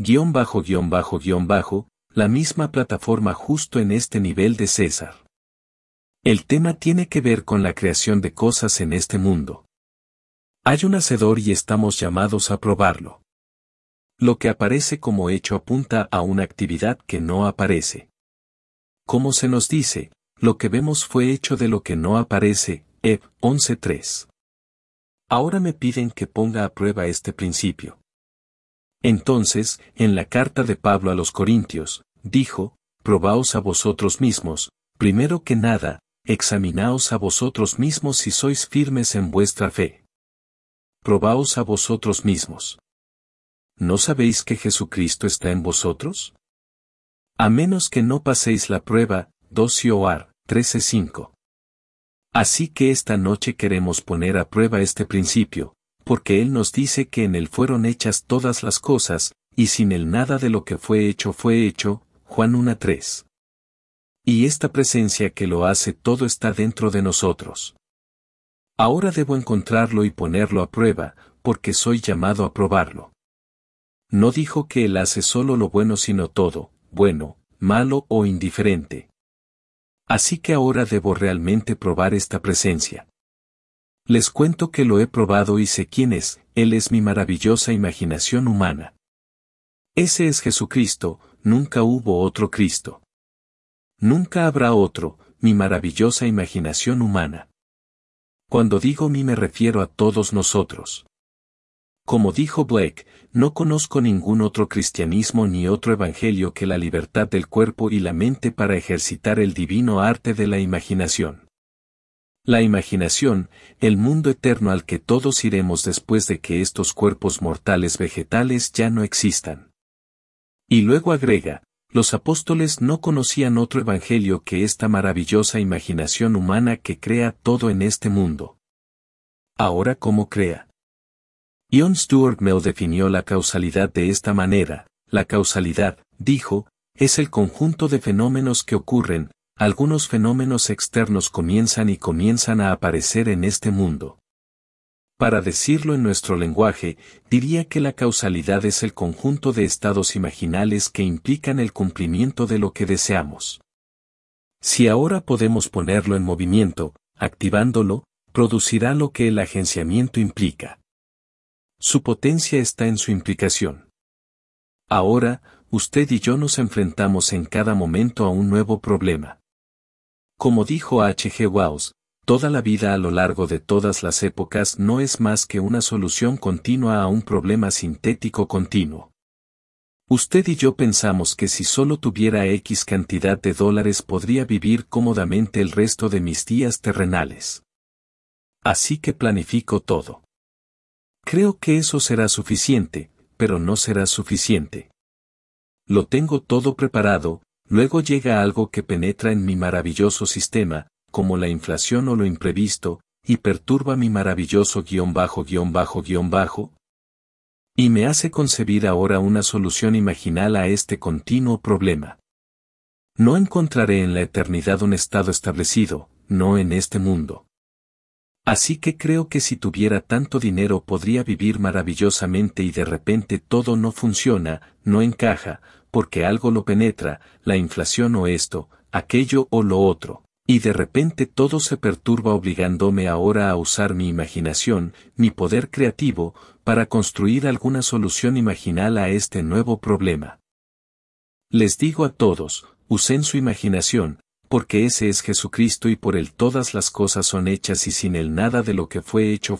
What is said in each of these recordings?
la misma plataforma justo en este nivel de César. El tema tiene que ver con la creación de cosas en este mundo. Hay un hacedor y estamos llamados a probarlo. Lo que aparece como hecho apunta a una actividad que no aparece. Como se nos dice, lo que vemos fue hecho de lo que no aparece, Eb 11:3. Ahora me piden que ponga a prueba este principio. Entonces, en la carta de Pablo a los Corintios, dijo, probaos a vosotros mismos, primero que nada, examinaos a vosotros mismos si sois firmes en vuestra fe. Probaos a vosotros mismos. ¿No sabéis que Jesucristo está en vosotros? A menos que no paséis la prueba, 2 Joar 13:5. Así que esta noche queremos poner a prueba este principio, porque Él nos dice que en Él fueron hechas todas las cosas, y sin Él nada de lo que fue hecho, Juan 1:3. Y esta presencia que lo hace todo está dentro de nosotros. Ahora debo encontrarlo y ponerlo a prueba, porque soy llamado a probarlo. No dijo que Él hace solo lo bueno sino todo, bueno, malo o indiferente. Así que ahora debo realmente probar esta presencia. Les cuento que lo he probado y sé quién es, Él es mi maravillosa imaginación humana. Ese es Jesucristo, nunca hubo otro Cristo. Nunca habrá otro, mi maravillosa imaginación humana. Cuando digo mí me refiero a todos nosotros. Como dijo Blake, no conozco ningún otro cristianismo ni otro evangelio que la libertad del cuerpo y la mente para ejercitar el divino arte de la imaginación. La imaginación, el mundo eterno al que todos iremos después de que estos cuerpos mortales vegetales ya no existan. Y luego agrega, los apóstoles no conocían otro evangelio que esta maravillosa imaginación humana que crea todo en este mundo. Ahora, ¿cómo crea? John Stuart Mill definió la causalidad de esta manera. La causalidad, dijo, es el conjunto de fenómenos que ocurren, algunos fenómenos externos comienzan a aparecer en este mundo. Para decirlo en nuestro lenguaje, diría que la causalidad es el conjunto de estados imaginales que implican el cumplimiento de lo que deseamos. Si ahora podemos ponerlo en movimiento, activándolo, producirá lo que el agenciamiento implica. Su potencia está en su implicación. Ahora, usted y yo nos enfrentamos en cada momento a un nuevo problema. Como dijo H. G. Wells, toda la vida a lo largo de todas las épocas no es más que una solución continua a un problema sintético continuo. Usted y yo pensamos que si solo tuviera X cantidad de dólares podría vivir cómodamente el resto de mis días terrenales. Así que planifico todo. Creo que eso será suficiente, pero no será suficiente. Lo tengo todo preparado, luego llega algo que penetra en mi maravilloso sistema, como la inflación o lo imprevisto, y perturba mi maravilloso ___, y me hace concebir ahora una solución imaginal a este continuo problema. No encontraré en la eternidad un estado establecido, no en este mundo. Así que creo que si tuviera tanto dinero podría vivir maravillosamente y de repente todo no funciona, no encaja, porque algo lo penetra, la inflación o esto, aquello o lo otro, y de repente todo se perturba obligándome ahora a usar mi imaginación, mi poder creativo, para construir alguna solución imaginal a este nuevo problema. Les digo a todos, usen su imaginación, porque ese es Jesucristo y por Él todas las cosas son hechas y sin Él nada de lo que fue hecho,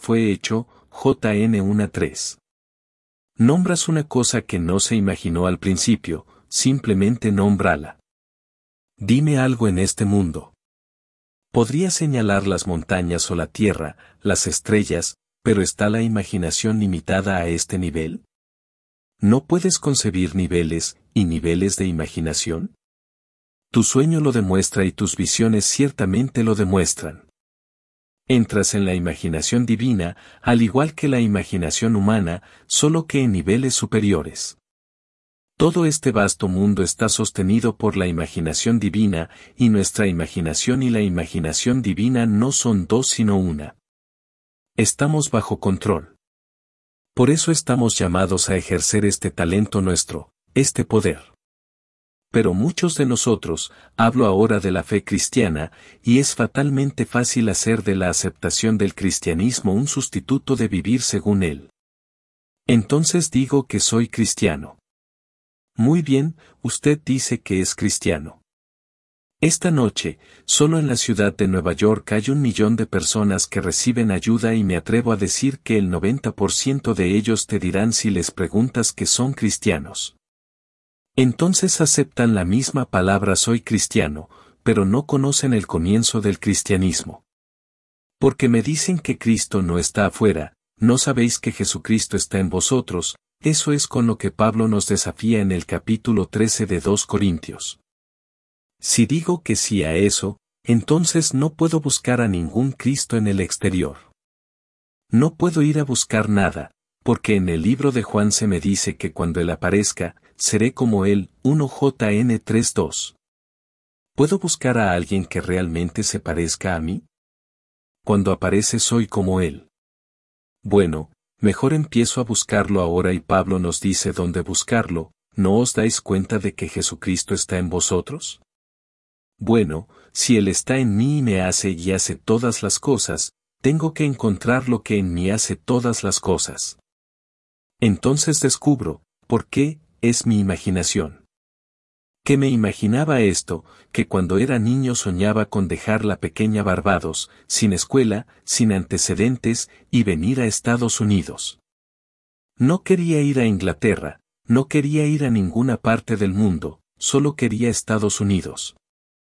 JN 1:3. Nombras una cosa que no se imaginó al principio, simplemente nómbrala. Dime algo en este mundo. Podría señalar las montañas o la tierra, las estrellas, pero ¿está la imaginación limitada a este nivel? ¿No puedes concebir niveles y niveles de imaginación? Tu sueño lo demuestra y tus visiones ciertamente lo demuestran. Entras en la imaginación divina, al igual que la imaginación humana, solo que en niveles superiores. Todo este vasto mundo está sostenido por la imaginación divina, y nuestra imaginación y la imaginación divina no son dos sino una. Estamos bajo control. Por eso estamos llamados a ejercer este talento nuestro, este poder. Pero muchos de nosotros, hablo ahora de la fe cristiana, y es fatalmente fácil hacer de la aceptación del cristianismo un sustituto de vivir según él. Entonces digo que soy cristiano. Muy bien, usted dice que es cristiano. Esta noche, solo en la ciudad de Nueva York hay 1 millón de personas que reciben ayuda y me atrevo a decir que el 90% de ellos te dirán si les preguntas que son cristianos. Entonces aceptan la misma palabra soy cristiano, pero no conocen el comienzo del cristianismo. Porque me dicen que Cristo no está afuera, no sabéis que Jesucristo está en vosotros, eso es con lo que Pablo nos desafía en el capítulo 13 de 2 Corintios. Si digo que sí a eso, entonces no puedo buscar a ningún Cristo en el exterior. No puedo ir a buscar nada, porque en el libro de Juan se me dice que cuando Él aparezca, seré como Él, 1 Jn 3:2. ¿Puedo buscar a alguien que realmente se parezca a mí? Cuando aparece soy como Él. Bueno, mejor empiezo a buscarlo ahora y Pablo nos dice dónde buscarlo, ¿no os dais cuenta de que Jesucristo está en vosotros? Bueno, si Él está en mí y me hace y hace todas las cosas, tengo que encontrar lo que en mí hace todas las cosas. Entonces descubro, ¿por qué? Es mi imaginación. Que me imaginaba esto, que cuando era niño soñaba con dejar la pequeña Barbados, sin escuela, sin antecedentes, y venir a Estados Unidos. No quería ir a Inglaterra, no quería ir a ninguna parte del mundo, solo quería Estados Unidos.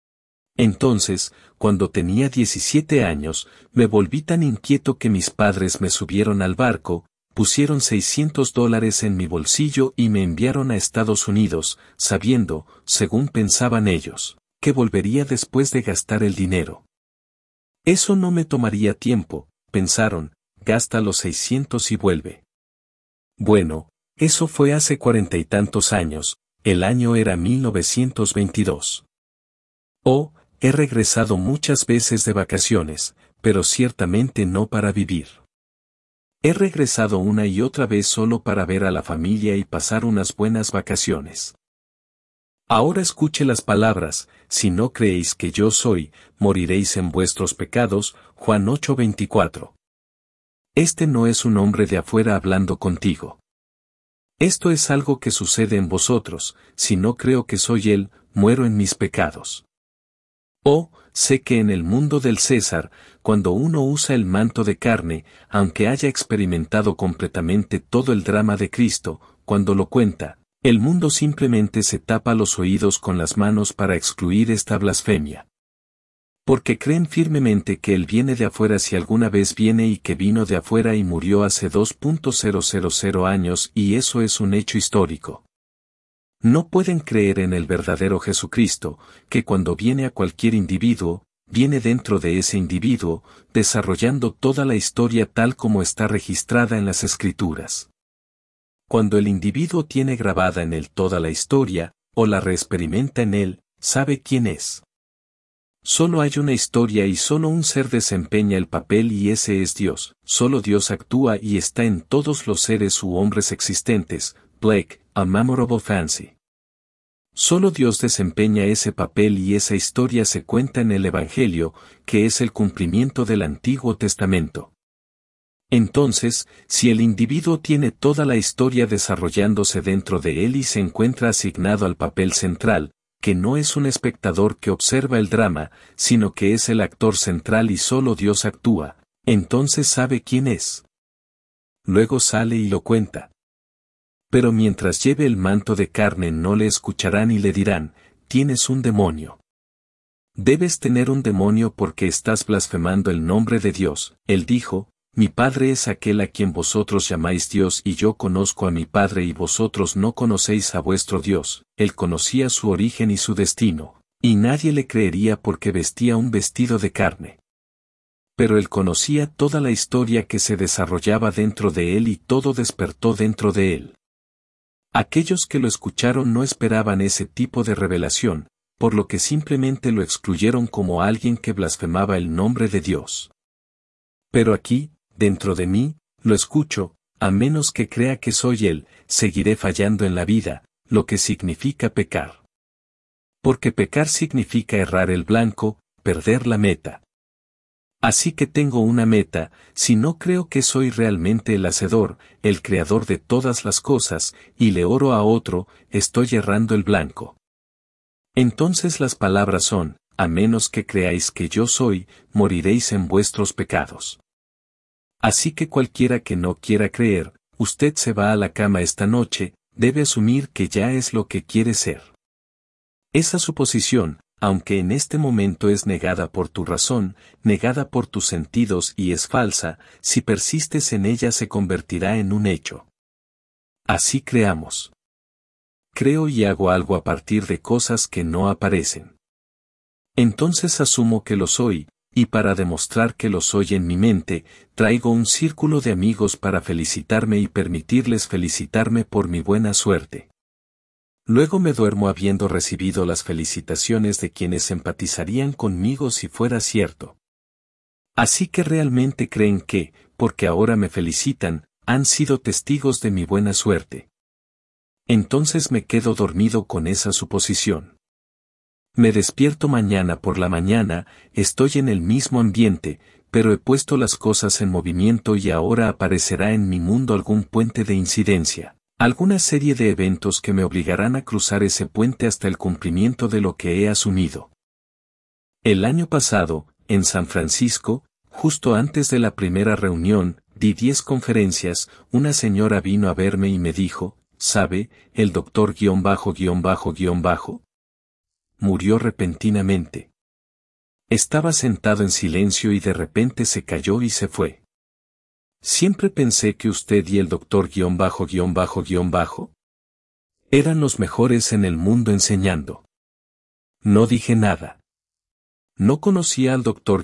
Entonces, cuando tenía 17 años, me volví tan inquieto que mis padres me subieron al barco, pusieron $600 en mi bolsillo y me enviaron a Estados Unidos, sabiendo, según pensaban ellos, que volvería después de gastar el dinero. Eso no me tomaría tiempo, pensaron, gasta los 600 y vuelve. Bueno, eso fue hace 40 y tantos años, el año era 1922. Oh, he regresado muchas veces de vacaciones, pero ciertamente no para vivir. He regresado una y otra vez solo para ver a la familia y pasar unas buenas vacaciones. Ahora escuche las palabras, si no creéis que yo soy, moriréis en vuestros pecados, Juan 8:24. Este no es un hombre de afuera hablando contigo. Esto es algo que sucede en vosotros, si no creo que soy Él, muero en mis pecados. Oh, sé que en el mundo del César, cuando uno usa el manto de carne, aunque haya experimentado completamente todo el drama de Cristo, cuando lo cuenta, el mundo simplemente se tapa los oídos con las manos para excluir esta blasfemia. Porque creen firmemente que Él viene de afuera si alguna vez viene y que vino de afuera y murió hace 2.000 años y eso es un hecho histórico. No pueden creer en el verdadero Jesucristo, que cuando viene a cualquier individuo, viene dentro de ese individuo, desarrollando toda la historia tal como está registrada en las Escrituras. Cuando el individuo tiene grabada en él toda la historia, o la reexperimenta en él, sabe quién es. Solo hay una historia y solo un ser desempeña el papel y ese es Dios, solo Dios actúa y está en todos los seres u hombres existentes, Blake, A Memorable Fancy. Solo Dios desempeña ese papel y esa historia se cuenta en el Evangelio, que es el cumplimiento del Antiguo Testamento. Entonces, si el individuo tiene toda la historia desarrollándose dentro de él y se encuentra asignado al papel central, que no es un espectador que observa el drama, sino que es el actor central y solo Dios actúa, entonces sabe quién es. Luego sale y lo cuenta. Pero mientras lleve el manto de carne no le escucharán y le dirán, tienes un demonio. Debes tener un demonio porque estás blasfemando el nombre de Dios. Él dijo, mi Padre es aquel a quien vosotros llamáis Dios y yo conozco a mi Padre y vosotros no conocéis a vuestro Dios. Él conocía su origen y su destino, y nadie le creería porque vestía un vestido de carne. Pero él conocía toda la historia que se desarrollaba dentro de él y todo despertó dentro de él. Aquellos que lo escucharon no esperaban ese tipo de revelación, por lo que simplemente lo excluyeron como alguien que blasfemaba el nombre de Dios. Pero aquí, dentro de mí, lo escucho, a menos que crea que soy Él, seguiré fallando en la vida, lo que significa pecar. Porque pecar significa errar el blanco, perder la meta. Así que tengo una meta, si no creo que soy realmente el Hacedor, el Creador de todas las cosas, y le oro a otro, estoy errando el blanco. Entonces las palabras son, a menos que creáis que yo soy, moriréis en vuestros pecados. Así que cualquiera que no quiera creer, usted se va a la cama esta noche, debe asumir que ya es lo que quiere ser. Esa suposición, aunque en este momento es negada por tu razón, negada por tus sentidos y es falsa, si persistes en ella se convertirá en un hecho. Así creamos. Creo y hago algo a partir de cosas que no aparecen. Entonces asumo que lo soy, y para demostrar que lo soy en mi mente, traigo un círculo de amigos para felicitarme y permitirles felicitarme por mi buena suerte. Luego me duermo habiendo recibido las felicitaciones de quienes empatizarían conmigo si fuera cierto. Así que realmente creen que, porque ahora me felicitan, han sido testigos de mi buena suerte. Entonces me quedo dormido con esa suposición. Me despierto mañana por la mañana, estoy en el mismo ambiente, pero he puesto las cosas en movimiento y ahora aparecerá en mi mundo algún puente de incidencia, alguna serie de eventos que me obligarán a cruzar ese puente hasta el cumplimiento de lo que he asumido. El año pasado, en San Francisco, justo antes de la primera reunión, di 10 conferencias, una señora vino a verme y me dijo, ¿sabe, el doctor murió repentinamente. Estaba sentado en silencio y de repente se cayó y se fue. Siempre pensé que usted y el doctor eran los mejores en el mundo enseñando. No dije nada. ¿No conocía al doctor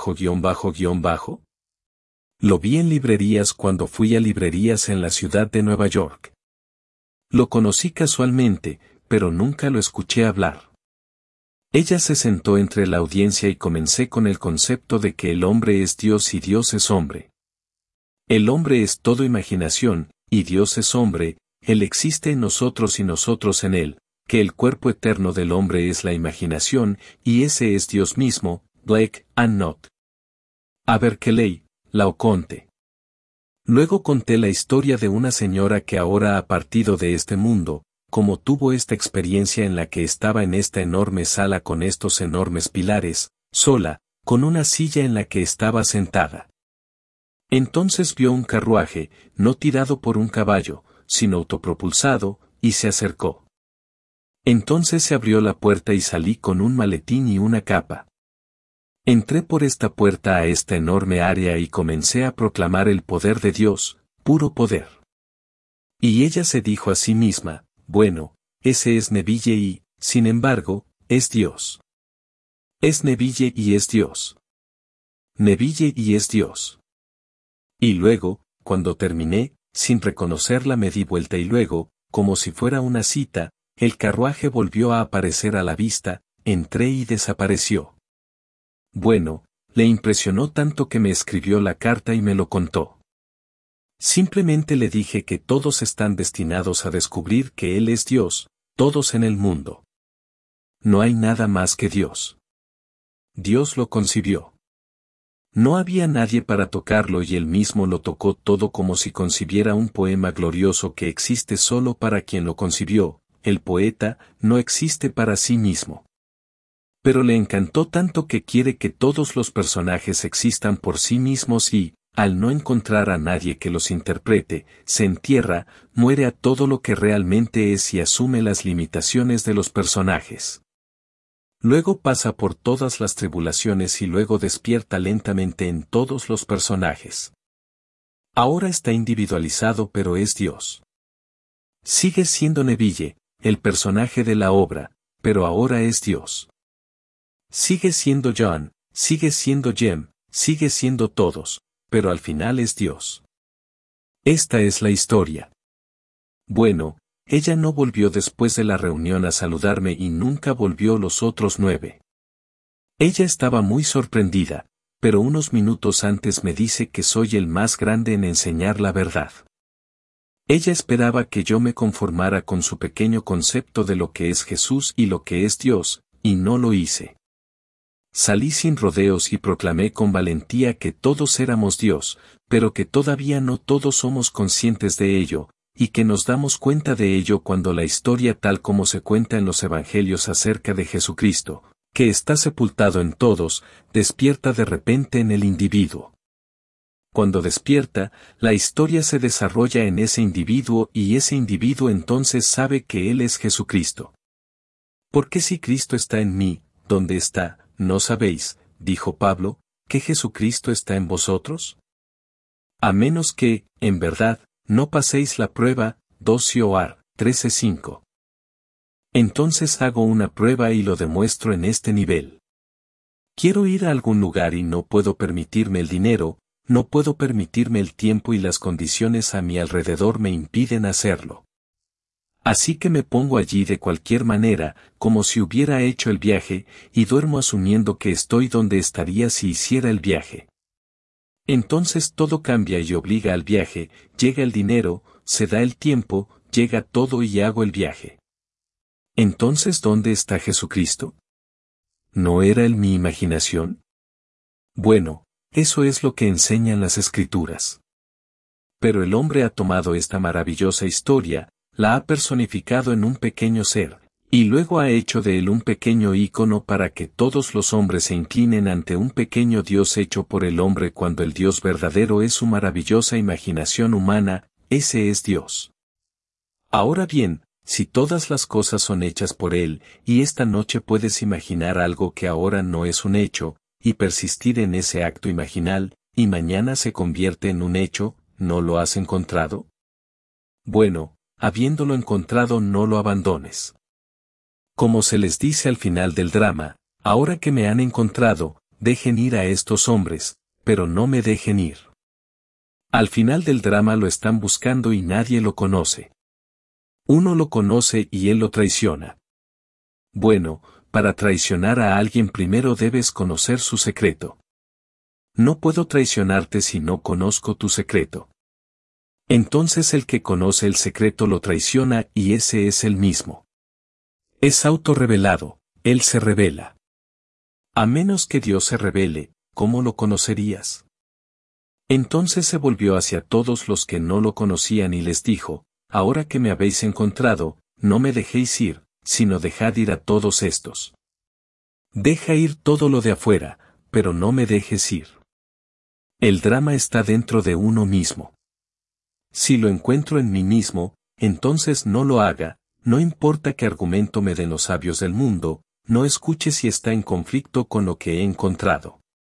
Lo vi en librerías cuando fui a librerías en la ciudad de Nueva York. Lo conocí casualmente, pero nunca lo escuché hablar. Ella se sentó entre la audiencia y comencé con el concepto de que el hombre es Dios y Dios es hombre. El hombre es todo imaginación, y Dios es hombre, Él existe en nosotros y nosotros en Él, que el cuerpo eterno del hombre es la imaginación, y ese es Dios mismo, Blake and Not. Aberkeley, Laocoonte. Luego conté la historia de una señora que ahora ha partido de este mundo, como tuvo esta experiencia en la que estaba en esta enorme sala con estos enormes pilares, sola, con una silla en la que estaba sentada. Entonces vio un carruaje, no tirado por un caballo, sino autopropulsado, y se acercó. Entonces se abrió la puerta y salí con un maletín y una capa. Entré por esta puerta a esta enorme área y comencé a proclamar el poder de Dios, puro poder. Y ella se dijo a sí misma, bueno, ese es Neville y, sin embargo, es Dios. Es Neville y es Dios. Neville y es Dios. Y luego, cuando terminé, sin reconocerla me di vuelta y luego, como si fuera una cita, el carruaje volvió a aparecer a la vista, entré y desapareció. Bueno, le impresionó tanto que me escribió la carta y me lo contó. Simplemente le dije que todos están destinados a descubrir que Él es Dios, todos en el mundo. No hay nada más que Dios. Dios lo concibió. No había nadie para tocarlo y Él mismo lo tocó todo como si concibiera un poema glorioso que existe solo para quien lo concibió, el poeta no existe para sí mismo. Pero le encantó tanto que quiere que todos los personajes existan por sí mismos y, al no encontrar a nadie que los interprete, se entierra, muere a todo lo que realmente es y asume las limitaciones de los personajes. Luego pasa por todas las tribulaciones y luego despierta lentamente en todos los personajes. Ahora está individualizado pero es Dios. Sigue siendo Neville, el personaje de la obra, pero ahora es Dios. Sigue siendo John, sigue siendo Jem, sigue siendo todos, pero al final es Dios. Esta es la historia. Bueno, ella no volvió después de la reunión a saludarme y nunca volvió los otros 9. Ella estaba muy sorprendida, pero unos minutos antes me dice que soy el más grande en enseñar la verdad. Ella esperaba que yo me conformara con su pequeño concepto de lo que es Jesús y lo que es Dios, y no lo hice. Salí sin rodeos y proclamé con valentía que todos éramos Dios, pero que todavía no todos somos conscientes de ello, y que nos damos cuenta de ello cuando la historia tal como se cuenta en los evangelios acerca de Jesucristo, que está sepultado en todos, despierta de repente en el individuo. Cuando despierta, la historia se desarrolla en ese individuo y ese individuo entonces sabe que Él es Jesucristo. Porque si Cristo está en mí, ¿dónde está? ¿No sabéis, dijo Pablo, que Jesucristo está en vosotros? A menos que, en verdad, no paséis la prueba, 2 Corintios 13:5. Entonces hago una prueba y lo demuestro en este nivel. Quiero ir a algún lugar y no puedo permitirme el dinero, no puedo permitirme el tiempo y las condiciones a mi alrededor me impiden hacerlo. Así que me pongo allí de cualquier manera, como si hubiera hecho el viaje, y duermo asumiendo que estoy donde estaría si hiciera el viaje. Entonces todo cambia y obliga al viaje, llega el dinero, se da el tiempo, llega todo y hago el viaje. Entonces, ¿dónde está Jesucristo? ¿No era él mi imaginación? Bueno, eso es lo que enseñan las Escrituras. Pero el hombre ha tomado esta maravillosa historia, la ha personificado en un pequeño ser, y luego ha hecho de él un pequeño ícono para que todos los hombres se inclinen ante un pequeño Dios hecho por el hombre cuando el Dios verdadero es su maravillosa imaginación humana, ese es Dios. Ahora bien, si todas las cosas son hechas por Él, y esta noche puedes imaginar algo que ahora no es un hecho, y persistir en ese acto imaginal, y mañana se convierte en un hecho, ¿no lo has encontrado? Bueno, habiéndolo encontrado no lo abandones. Como se les dice al final del drama, ahora que me han encontrado, dejen ir a estos hombres, pero no me dejen ir. Al final del drama lo están buscando y nadie lo conoce. Uno lo conoce y él lo traiciona. Bueno, para traicionar a alguien primero debes conocer su secreto. No puedo traicionarte si no conozco tu secreto. Entonces el que conoce el secreto lo traiciona y ese es el mismo. Es autorrevelado, él se revela. A menos que Dios se revele, ¿cómo lo conocerías? Entonces se volvió hacia todos los que no lo conocían y les dijo, ahora que me habéis encontrado, no me dejéis ir, sino dejad ir a todos estos. Deja ir todo lo de afuera, pero no me dejes ir. El drama está dentro de uno mismo. Si lo encuentro en mí mismo, entonces no lo haga, no importa qué argumento me den los sabios del mundo, no escuche si está en conflicto con lo que he encontrado.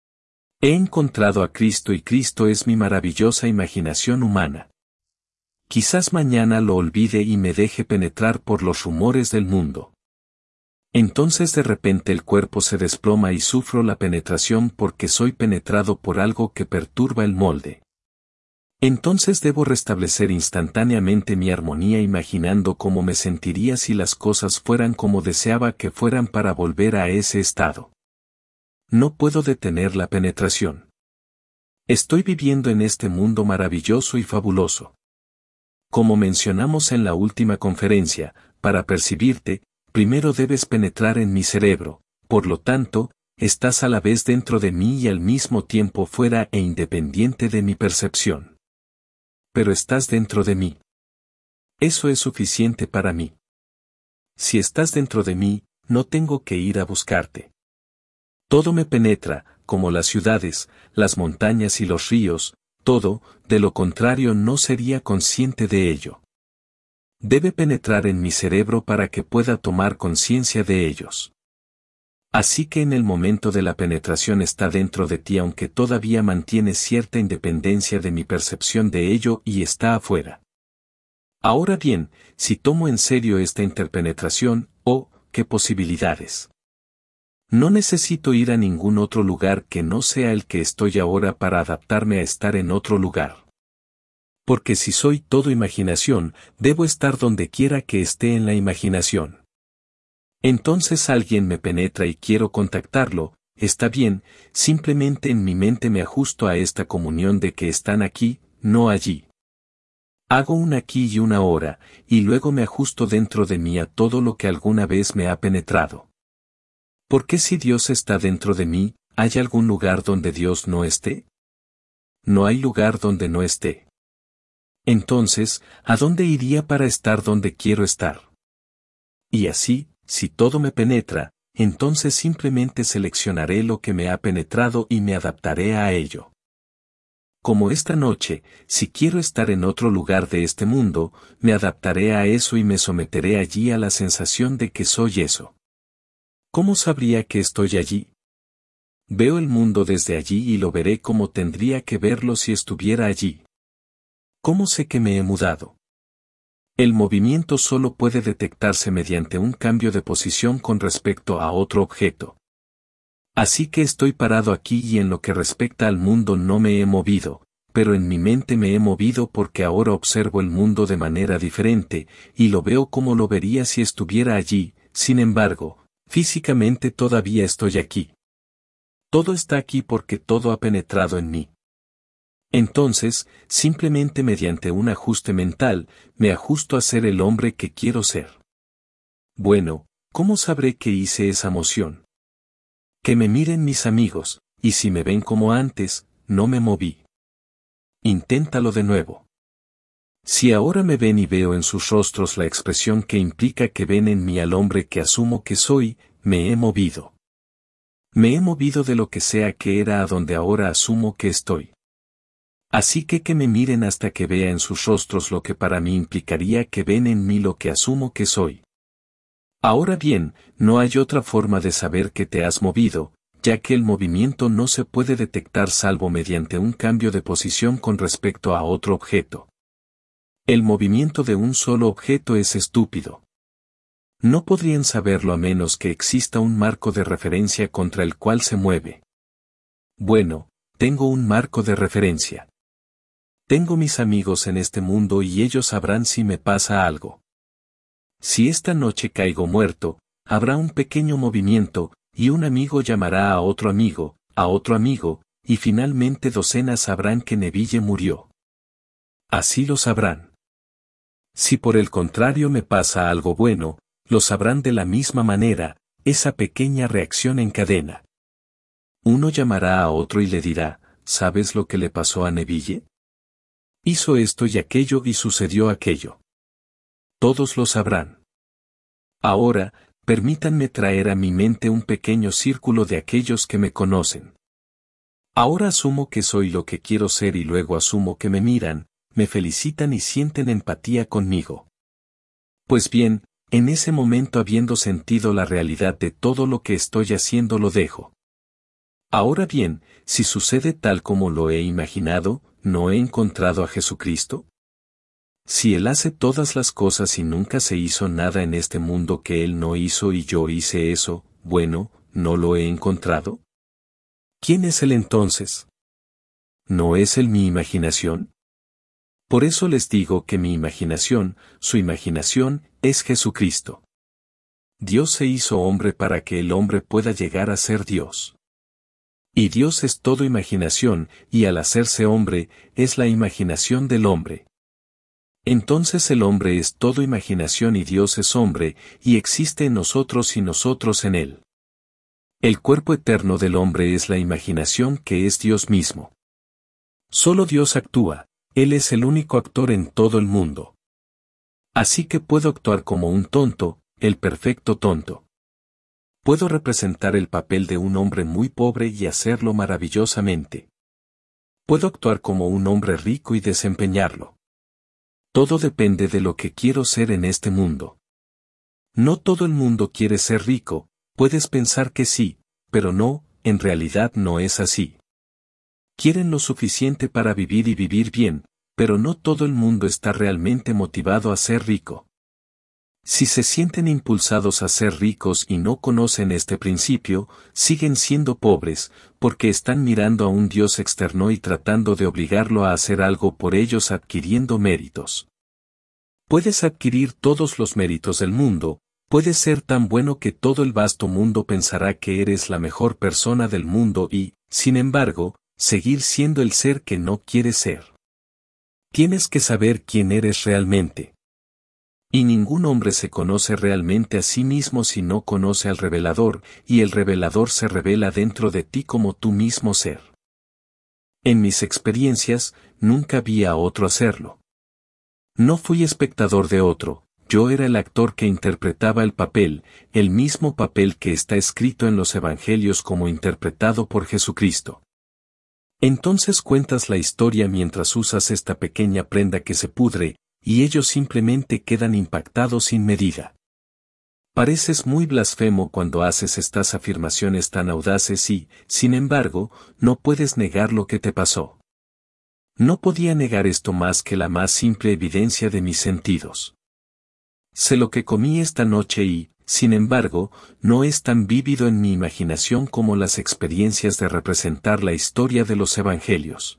He encontrado a Cristo y Cristo es mi maravillosa imaginación humana. Quizás mañana lo olvide y me deje penetrar por los rumores del mundo. Entonces de repente el cuerpo se desploma y sufro la penetración porque soy penetrado por algo que perturba el molde. Entonces debo restablecer instantáneamente mi armonía imaginando cómo me sentiría si las cosas fueran como deseaba que fueran para volver a ese estado. No puedo detener la penetración. Estoy viviendo en este mundo maravilloso y fabuloso. Como mencionamos en la última conferencia, para percibirte, primero debes penetrar en mi cerebro, por lo tanto, estás a la vez dentro de mí y al mismo tiempo fuera e independiente de mi percepción. Pero estás dentro de mí. Eso es suficiente para mí. Si estás dentro de mí, no tengo que ir a buscarte. Todo me penetra, como las ciudades, las montañas y los ríos, todo, de lo contrario no sería consciente de ello. Debe penetrar en mi cerebro para que pueda tomar conciencia de ellos. Así que en el momento de la penetración está dentro de ti aunque todavía mantiene cierta independencia de mi percepción de ello y está afuera. Ahora bien, si tomo en serio esta interpenetración, ¡oh, qué posibilidades! No necesito ir a ningún otro lugar que no sea el que estoy ahora para adaptarme a estar en otro lugar. Porque si soy todo imaginación, debo estar donde quiera que esté en la imaginación. Entonces alguien me penetra y quiero contactarlo, está bien, simplemente en mi mente me ajusto a esta comunión de que están aquí, no allí. Hago un aquí y una ahora, y luego me ajusto dentro de mí a todo lo que alguna vez me ha penetrado. ¿Por qué si Dios está dentro de mí, hay algún lugar donde Dios no esté? No hay lugar donde no esté. Entonces, ¿a dónde iría para estar donde quiero estar? Y así, si todo me penetra, entonces simplemente seleccionaré lo que me ha penetrado y me adaptaré a ello. Como esta noche, si quiero estar en otro lugar de este mundo, me adaptaré a eso y me someteré allí a la sensación de que soy eso. ¿Cómo sabría que estoy allí? Veo el mundo desde allí y lo veré como tendría que verlo si estuviera allí. ¿Cómo sé que me he mudado? El movimiento solo puede detectarse mediante un cambio de posición con respecto a otro objeto. Así que estoy parado aquí y en lo que respecta al mundo no me he movido, pero en mi mente me he movido porque ahora observo el mundo de manera diferente, y lo veo como lo vería si estuviera allí. Sin embargo, físicamente todavía estoy aquí. Todo está aquí porque todo ha penetrado en mí. Entonces, simplemente mediante un ajuste mental, me ajusto a ser el hombre que quiero ser. Bueno, ¿cómo sabré que hice esa moción? Que me miren mis amigos, y si me ven como antes, no me moví. Inténtalo de nuevo. Si ahora me ven y veo en sus rostros la expresión que implica que ven en mí al hombre que asumo que soy, me he movido. Me he movido de lo que sea que era a donde ahora asumo que estoy. Así que me miren hasta que vea en sus rostros lo que para mí implicaría que ven en mí lo que asumo que soy. Ahora bien, no hay otra forma de saber que te has movido, ya que el movimiento no se puede detectar salvo mediante un cambio de posición con respecto a otro objeto. El movimiento de un solo objeto es estúpido. No podrían saberlo a menos que exista un marco de referencia contra el cual se mueve. Bueno, tengo un marco de referencia. Tengo mis amigos en este mundo y ellos sabrán si me pasa algo. Si esta noche caigo muerto, habrá un pequeño movimiento, y un amigo llamará a otro amigo, y finalmente docenas sabrán que Neville murió. Así lo sabrán. Si por el contrario me pasa algo bueno, lo sabrán de la misma manera, esa pequeña reacción en cadena. Uno llamará a otro y le dirá, ¿sabes lo que le pasó a Neville? Hizo esto y aquello y sucedió aquello. Todos lo sabrán. Ahora, permítanme traer a mi mente un pequeño círculo de aquellos que me conocen. Ahora asumo que soy lo que quiero ser y luego asumo que me miran, me felicitan y sienten empatía conmigo. Pues bien, en ese momento habiendo sentido la realidad de todo lo que estoy haciendo lo dejo. Ahora bien, si sucede tal como lo he imaginado, ¿no he encontrado a Jesucristo? Si Él hace todas las cosas y nunca se hizo nada en este mundo que Él no hizo y yo hice eso, bueno, ¿no lo he encontrado? ¿Quién es Él entonces? ¿No es Él mi imaginación? Por eso les digo que mi imaginación, su imaginación, es Jesucristo. Dios se hizo hombre para que el hombre pueda llegar a ser Dios. Y Dios es todo imaginación, y al hacerse hombre, es la imaginación del hombre. Entonces el hombre es todo imaginación y Dios es hombre, y existe en nosotros y nosotros en él. El cuerpo eterno del hombre es la imaginación que es Dios mismo. Solo Dios actúa, Él es el único actor en todo el mundo. Así que puedo actuar como un tonto, el perfecto tonto. Puedo representar el papel de un hombre muy pobre y hacerlo maravillosamente. Puedo actuar como un hombre rico y desempeñarlo. Todo depende de lo que quiero ser en este mundo. No todo el mundo quiere ser rico, puedes pensar que sí, pero no, en realidad no es así. Quieren lo suficiente para vivir y vivir bien, pero no todo el mundo está realmente motivado a ser rico. Si se sienten impulsados a ser ricos y no conocen este principio, siguen siendo pobres, porque están mirando a un Dios externo y tratando de obligarlo a hacer algo por ellos adquiriendo méritos. Puedes adquirir todos los méritos del mundo, puedes ser tan bueno que todo el vasto mundo pensará que eres la mejor persona del mundo y, sin embargo, seguir siendo el ser que no quieres ser. Tienes que saber quién eres realmente. Y ningún hombre se conoce realmente a sí mismo si no conoce al revelador, y el revelador se revela dentro de ti como tu mismo ser. En mis experiencias, nunca vi a otro hacerlo. No fui espectador de otro, yo era el actor que interpretaba el mismo papel que está escrito en los evangelios como interpretado por Jesucristo. Entonces cuentas la historia mientras usas esta pequeña prenda que se pudre, y ellos simplemente quedan impactados sin medida. Pareces muy blasfemo cuando haces estas afirmaciones tan audaces y, sin embargo, no puedes negar lo que te pasó. No podía negar esto más que la más simple evidencia de mis sentidos. Sé lo que comí esta noche y, sin embargo, no es tan vívido en mi imaginación como las experiencias de representar la historia de los evangelios.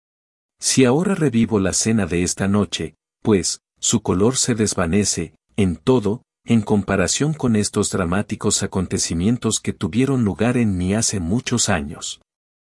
Si ahora revivo la cena de esta noche, pues, su color se desvanece, en todo, en comparación con estos dramáticos acontecimientos que tuvieron lugar en mí hace muchos años.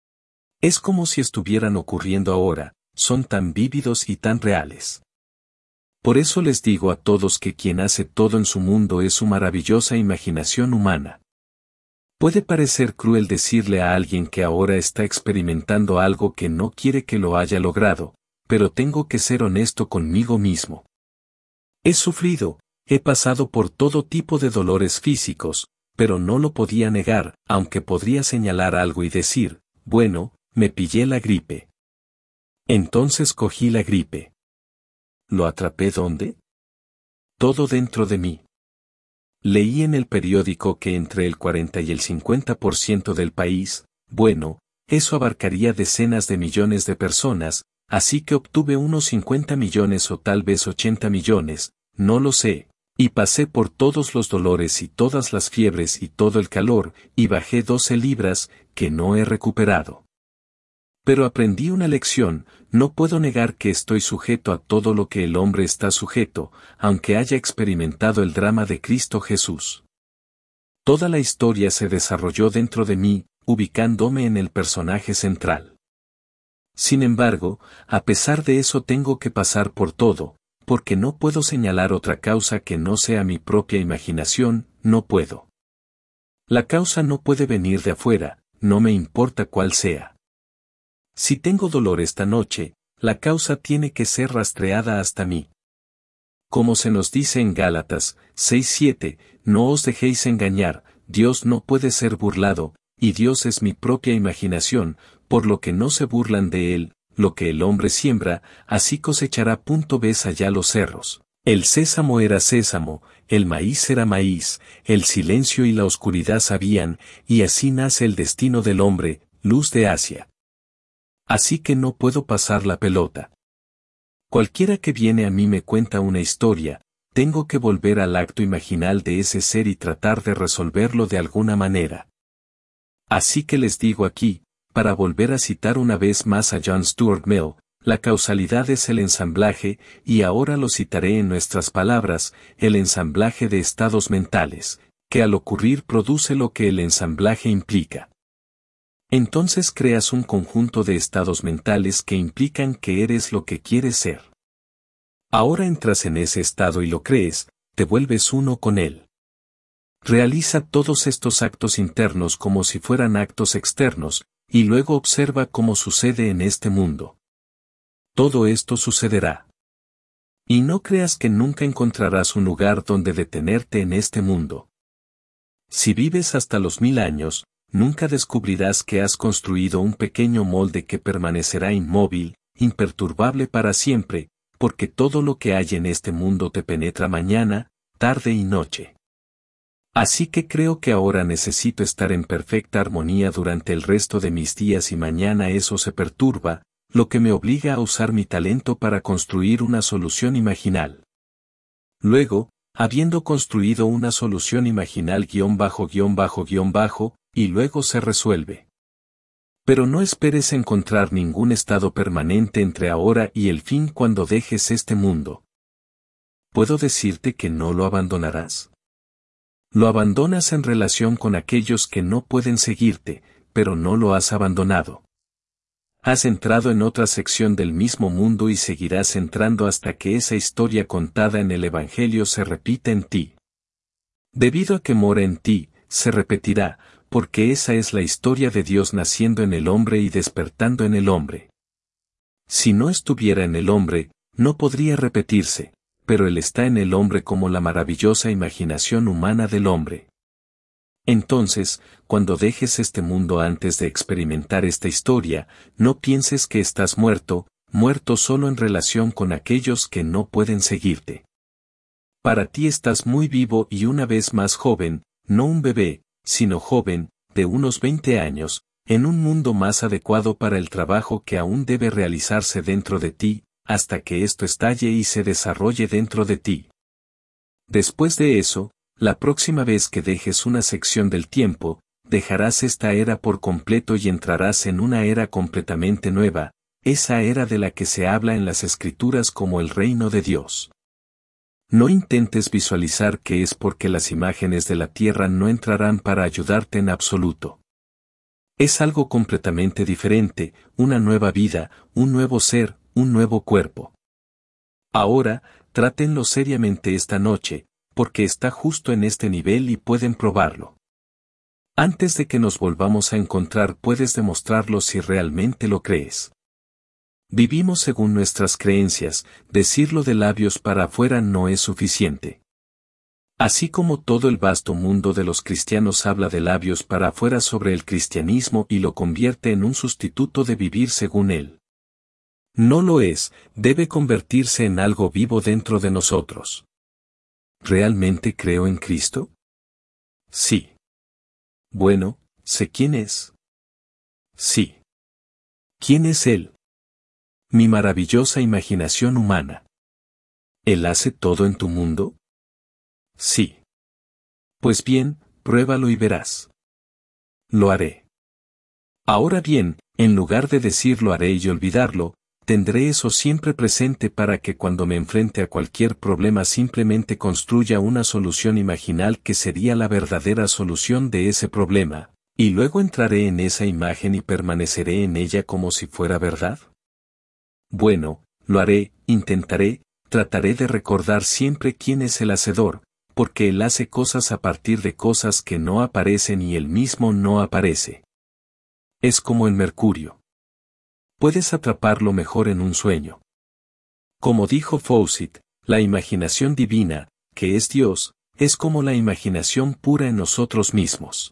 Es como si estuvieran ocurriendo ahora, son tan vívidos y tan reales. Por eso les digo a todos que quien hace todo en su mundo es su maravillosa imaginación humana. Puede parecer cruel decirle a alguien que ahora está experimentando algo que no quiere que lo haya logrado, pero tengo que ser honesto conmigo mismo. He sufrido, he pasado por todo tipo de dolores físicos, pero no lo podía negar, aunque podría señalar algo y decir, bueno, me pillé la gripe. Entonces cogí la gripe. ¿Lo atrapé dónde? Todo dentro de mí. Leí en el periódico que entre el 40 y el 50% del país, bueno, eso abarcaría decenas de millones de personas, así que obtuve unos 50 millones o tal vez 80 millones, no lo sé, y pasé por todos los dolores y todas las fiebres y todo el calor, y bajé 12 libras, que no he recuperado. Pero aprendí una lección, no puedo negar que estoy sujeto a todo lo que el hombre está sujeto, aunque haya experimentado el drama de Cristo Jesús. Toda la historia se desarrolló dentro de mí, ubicándome en el personaje central. Sin embargo, a pesar de eso tengo que pasar por todo, porque no puedo señalar otra causa que no sea mi propia imaginación, no puedo. La causa no puede venir de afuera, no me importa cuál sea. Si tengo dolor esta noche, la causa tiene que ser rastreada hasta mí. Como se nos dice en Gálatas 6:7, no os dejéis engañar, Dios no puede ser burlado, y Dios es mi propia imaginación, por lo que no se burlan de él, lo que el hombre siembra, así cosechará. Ves allá los cerros. El sésamo era sésamo, el maíz era maíz, el silencio y la oscuridad sabían, y así nace el destino del hombre, luz de Asia. Así que no puedo pasar la pelota. Cualquiera que viene a mí me cuenta una historia, tengo que volver al acto imaginal de ese ser y tratar de resolverlo de alguna manera. Así que les digo aquí, para volver a citar una vez más a John Stuart Mill, la causalidad es el ensamblaje, y ahora lo citaré en nuestras palabras, el ensamblaje de estados mentales, que al ocurrir produce lo que el ensamblaje implica. Entonces creas un conjunto de estados mentales que implican que eres lo que quieres ser. Ahora entras en ese estado y lo crees, te vuelves uno con él. Realiza todos estos actos internos como si fueran actos externos, y luego observa cómo sucede en este mundo. Todo esto sucederá. Y no creas que nunca encontrarás un lugar donde detenerte en este mundo. Si vives hasta los 1000 años, nunca descubrirás que has construido un pequeño molde que permanecerá inmóvil, imperturbable para siempre, porque todo lo que hay en este mundo te penetra mañana, tarde y noche. Así que creo que ahora necesito estar en perfecta armonía durante el resto de mis días y mañana eso se perturba, lo que me obliga a usar mi talento para construir una solución imaginal. Luego, habiendo construido una solución imaginal ___, y luego se resuelve. Pero no esperes encontrar ningún estado permanente entre ahora y el fin cuando dejes este mundo. ¿Puedo decirte que no lo abandonarás? Lo abandonas en relación con aquellos que no pueden seguirte, pero no lo has abandonado. has entrado en otra sección del mismo mundo y seguirás entrando hasta que esa historia contada en el Evangelio se repita en ti. Debido a que mora en ti, se repetirá, porque esa es la historia de Dios naciendo en el hombre y despertando en el hombre. Si no estuviera en el hombre, no podría repetirse, pero Él está en el hombre como la maravillosa imaginación humana del hombre. Entonces, cuando dejes este mundo antes de experimentar esta historia, no pienses que estás muerto, muerto solo en relación con aquellos que no pueden seguirte. Para ti estás muy vivo y una vez más joven, no un bebé, sino joven, de unos 20 años, en un mundo más adecuado para el trabajo que aún debe realizarse dentro de ti, hasta que esto estalle y se desarrolle dentro de ti. Después de eso, la próxima vez que dejes una sección del tiempo, dejarás esta era por completo y entrarás en una era completamente nueva, esa era de la que se habla en las Escrituras como el reino de Dios. No intentes visualizar que es porque las imágenes de la tierra no entrarán para ayudarte en absoluto. Es algo completamente diferente, una nueva vida, un nuevo ser, un nuevo cuerpo. Ahora, trátenlo seriamente esta noche, porque está justo en este nivel y pueden probarlo. Antes de que nos volvamos a encontrar puedes demostrarlo si realmente lo crees. Vivimos según nuestras creencias, decirlo de labios para afuera no es suficiente. Así como todo el vasto mundo de los cristianos habla de labios para afuera sobre el cristianismo y lo convierte en un sustituto de vivir según él. No lo es, debe convertirse en algo vivo dentro de nosotros. ¿Realmente creo en Cristo? Sí. Bueno, ¿sé quién es? Sí. ¿Quién es Él? Mi maravillosa imaginación humana. ¿Él hace todo en tu mundo? Sí. Pues bien, pruébalo y verás. Lo haré. Ahora bien, en lugar de decir lo haré y olvidarlo, tendré eso siempre presente para que cuando me enfrente a cualquier problema simplemente construya una solución imaginal que sería la verdadera solución de ese problema, y luego entraré en esa imagen y permaneceré en ella como si fuera verdad. Bueno, lo haré, intentaré, trataré de recordar siempre quién es el hacedor, porque Él hace cosas a partir de cosas que no aparecen y Él mismo no aparece. Es como el mercurio. Puedes atraparlo mejor en un sueño. Como dijo Fawcett, la imaginación divina, que es Dios, es como la imaginación pura en nosotros mismos.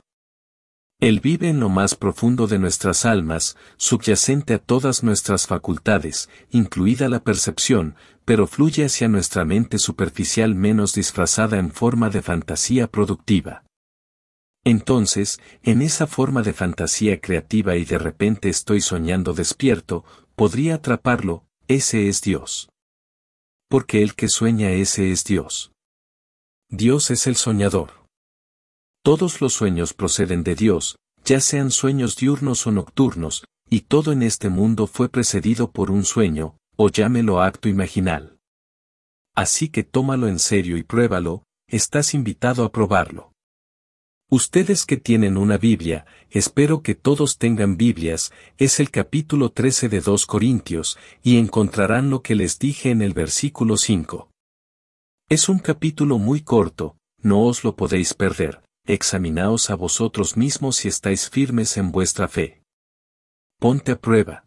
Él vive en lo más profundo de nuestras almas, subyacente a todas nuestras facultades, incluida la percepción, pero fluye hacia nuestra mente superficial menos disfrazada en forma de fantasía productiva. Entonces, en esa forma de fantasía creativa y de repente estoy soñando despierto, podría atraparlo, ese es Dios. Porque el que sueña ese es Dios. Dios es el soñador. Todos los sueños proceden de Dios, ya sean sueños diurnos o nocturnos, y todo en este mundo fue precedido por un sueño, o llámelo acto imaginal. Así que tómalo en serio y pruébalo, estás invitado a probarlo. Ustedes que tienen una Biblia, espero que todos tengan Biblias, es el capítulo 13 de 2 Corintios, y encontrarán lo que les dije en el versículo 5. Es un capítulo muy corto, no os lo podéis perder, examinaos a vosotros mismos si estáis firmes en vuestra fe. Ponte a prueba.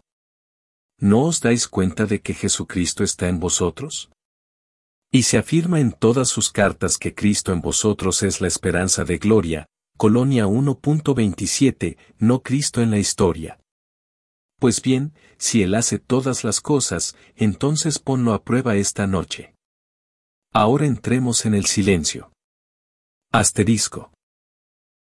¿No os dais cuenta de que Jesucristo está en vosotros? Y se afirma en todas sus cartas que Cristo en vosotros es la esperanza de gloria, Colonia 1.27, no Cristo en la historia. Pues bien, si Él hace todas las cosas, entonces ponlo a prueba esta noche. Ahora entremos en el silencio. Asterisco.